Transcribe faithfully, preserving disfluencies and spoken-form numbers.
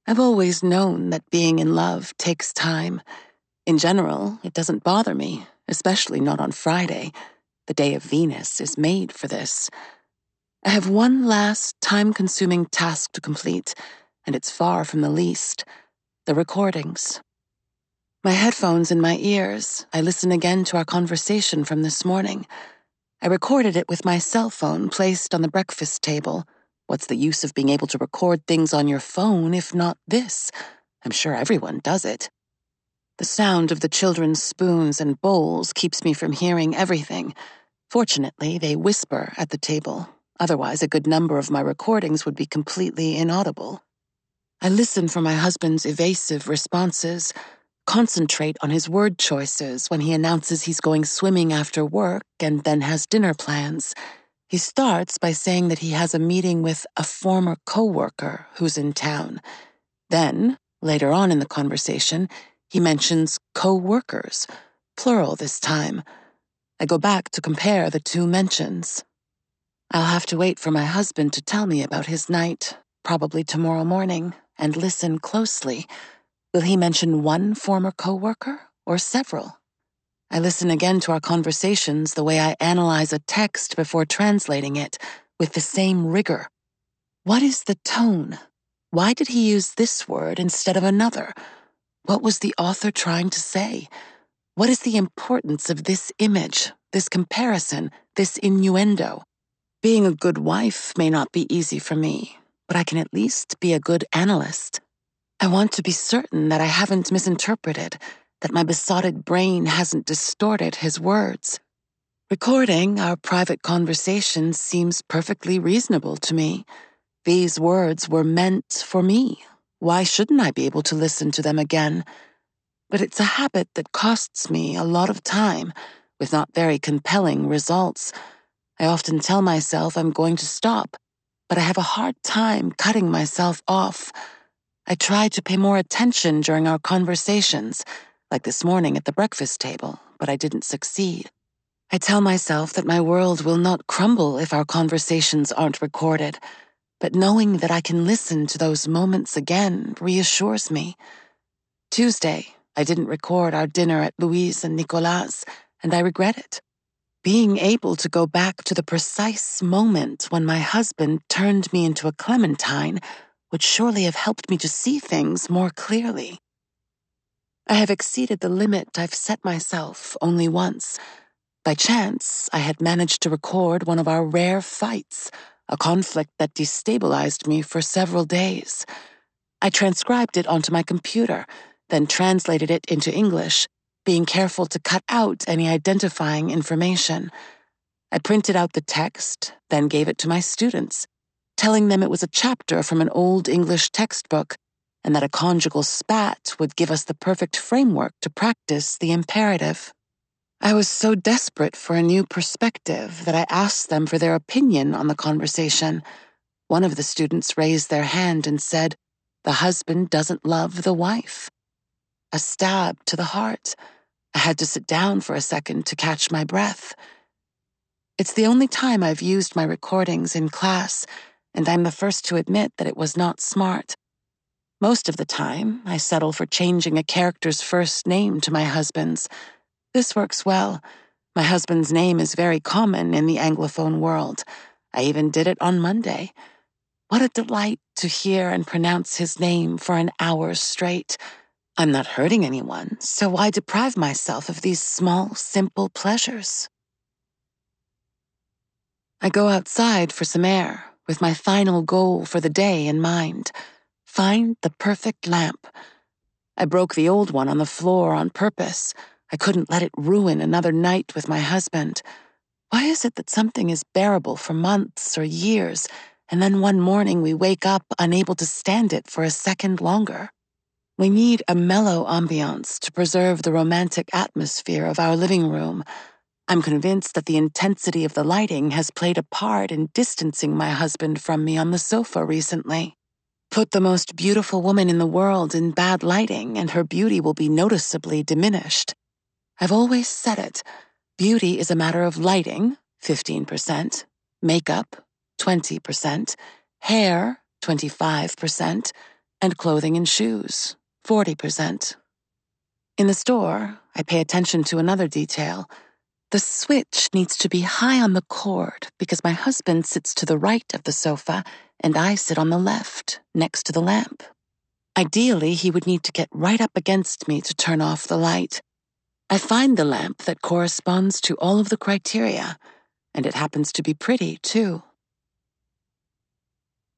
I've always known that being in love takes time. In general, it doesn't bother me, especially not on Friday. The day of Venus is made for this. I have one last time-consuming task to complete, and it's far from the least: the recordings. My headphones in my ears, I listen again to our conversation from this morning. I recorded it with my cell phone placed on the breakfast table. What's the use of being able to record things on your phone if not this? I'm sure everyone does it. The sound of the children's spoons and bowls keeps me from hearing everything. Fortunately, they whisper at the table. Otherwise, a good number of my recordings would be completely inaudible. I listen for my husband's evasive responses, concentrate on his word choices when he announces he's going swimming after work and then has dinner plans. He starts by saying that he has a meeting with a former coworker who's in town. Then, later on in the conversation, he mentions co-workers, plural this time. I go back to compare the two mentions. I'll have to wait for my husband to tell me about his night, probably tomorrow morning, and listen closely. Will he mention one former coworker or several? I listen again to our conversations the way I analyze a text before translating it, with the same rigor. What is the tone? Why did he use this word instead of another? What was the author trying to say? What is the importance of this image, this comparison, this innuendo? Being a good wife may not be easy for me, but I can at least be a good analyst. I want to be certain that I haven't misinterpreted, that my besotted brain hasn't distorted his words. Recording our private conversation seems perfectly reasonable to me. These words were meant for me. Why shouldn't I be able to listen to them again? But it's a habit that costs me a lot of time, with not very compelling results. I often tell myself I'm going to stop, but I have a hard time cutting myself off. I try to pay more attention during our conversations, like this morning at the breakfast table, but I didn't succeed. I tell myself that my world will not crumble if our conversations aren't recorded, but knowing that I can listen to those moments again reassures me. Tuesday, I didn't record our dinner at Louise and Nicolas, and I regret it. Being able to go back to the precise moment when my husband turned me into a clementine would surely have helped me to see things more clearly. I have exceeded the limit I've set myself only once. By chance, I had managed to record one of our rare fights, a conflict that destabilized me for several days. I transcribed it onto my computer, then translated it into English, being careful to cut out any identifying information. I printed out the text, then gave it to my students, telling them it was a chapter from an old English textbook, and that a conjugal spat would give us the perfect framework to practice the imperative. I was so desperate for a new perspective that I asked them for their opinion on the conversation. One of the students raised their hand and said, "The husband doesn't love the wife." A stab to the heart. I had to sit down for a second to catch my breath. It's the only time I've used my recordings in class, and I'm the first to admit that it was not smart. Most of the time, I settle for changing a character's first name to my husband's. This works well. My husband's name is very common in the Anglophone world. I even did it on Monday. What a delight to hear and pronounce his name for an hour straight. I'm not hurting anyone, so why deprive myself of these small, simple pleasures? I go outside for some air, with my final goal for the day in mind. Find the perfect lamp. I broke the old one on the floor on purpose. I couldn't let it ruin another night with my husband. Why is it that something is bearable for months or years, and then one morning we wake up unable to stand it for a second longer? We need a mellow ambiance to preserve the romantic atmosphere of our living room. I'm convinced that the intensity of the lighting has played a part in distancing my husband from me on the sofa recently. Put the most beautiful woman in the world in bad lighting, and her beauty will be noticeably diminished. I've always said it. Beauty is a matter of lighting, fifteen percent, makeup, twenty percent, hair, twenty-five percent, And clothing and shoes, forty percent. In the store, I pay attention to another detail. The switch needs to be high on the cord because my husband sits to the right of the sofa and I sit on the left, next to the lamp. Ideally, he would need to get right up against me to turn off the light. I find the lamp that corresponds to all of the criteria, and it happens to be pretty, too.